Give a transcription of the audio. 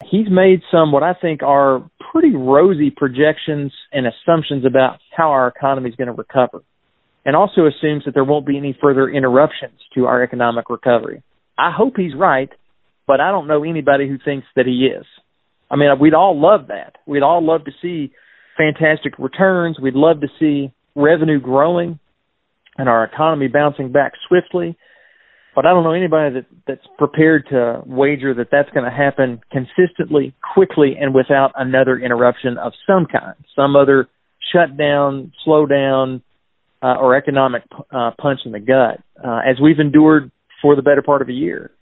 he's made some what I think are pretty rosy projections and assumptions about how our economy is going to recover, and also assumes that there won't be any further interruptions to our economic recovery. I hope he's right, but I don't know anybody who thinks that he is. I mean, we'd all love that. We'd all love to see fantastic returns. We'd love to see revenue growing and our economy bouncing back swiftly. But I don't know anybody that's prepared to wager that that's going to happen consistently, quickly, and without another interruption of some kind, some other shutdown, slowdown, or economic punch in the gut, as we've endured for the better part of a year.